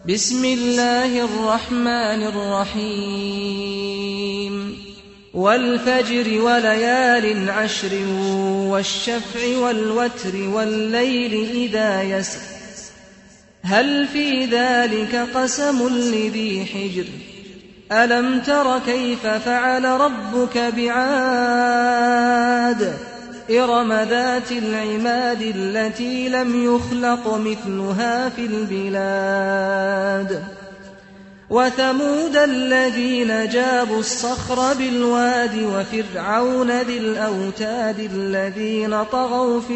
بسم الله الرحمن الرحيم والفجر وليال عشر والشفع والوتر والليل إذا يسر هل في ذلك قسم لذي حجر ألم تر كيف فعل ربك بعاد إرم ذات العماد التي لم يخلق مثلها في البلاد وثمود الذين جابوا الصخر بالواد وفرعون ذي الأوتاد الذين طغوا في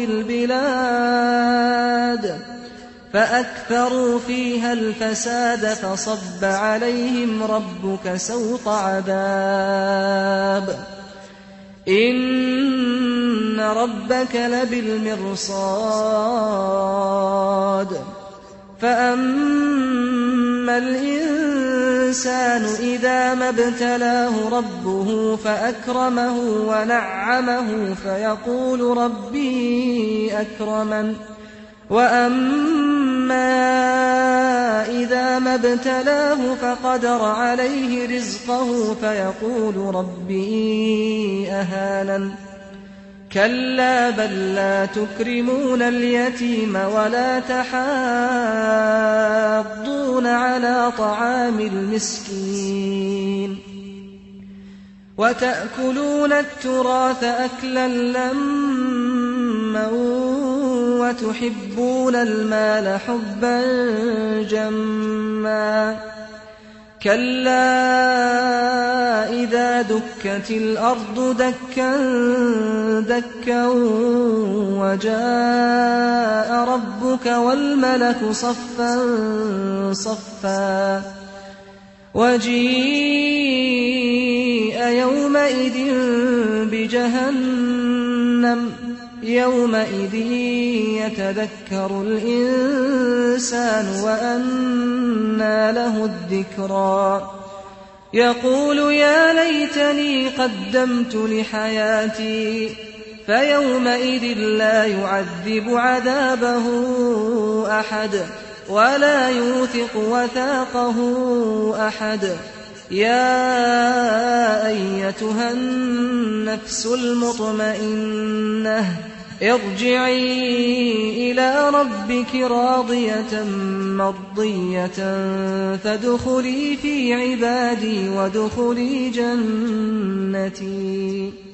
البلاد فأكثروا فيها الفساد فصب عليهم ربك سوط عذاب إن ربك لبالمرصاد فأما الإنسان إذا ما ابتلاه ربه فأكرمه ونعمه فيقول ربي أكرمن وأما إذا ما ابتلاه فقدر عليه رزقه فيقول ربي أهانن كلا بل لا تكرمون اليتيم ولا تحاضون على طعام المسكين وتأكلون التراث أكلا لما وتحبون المال حبا جما كلا إذا دكت الأرض دكا دكا وجاء ربك والملك صفا صفا وجيء يومئذ بجهنم يومئذ يتذكر الإنسان وأنى له الذكرى يقول يا ليتني قدمت لحياتي فيومئذ لا يعذب عذابه أحد ولا يوثق وثاقه أحد يا أيتها النفس المطمئنة ارجعي إلى ربك راضية مرضية فادخلي في عبادي وادخلي جنتي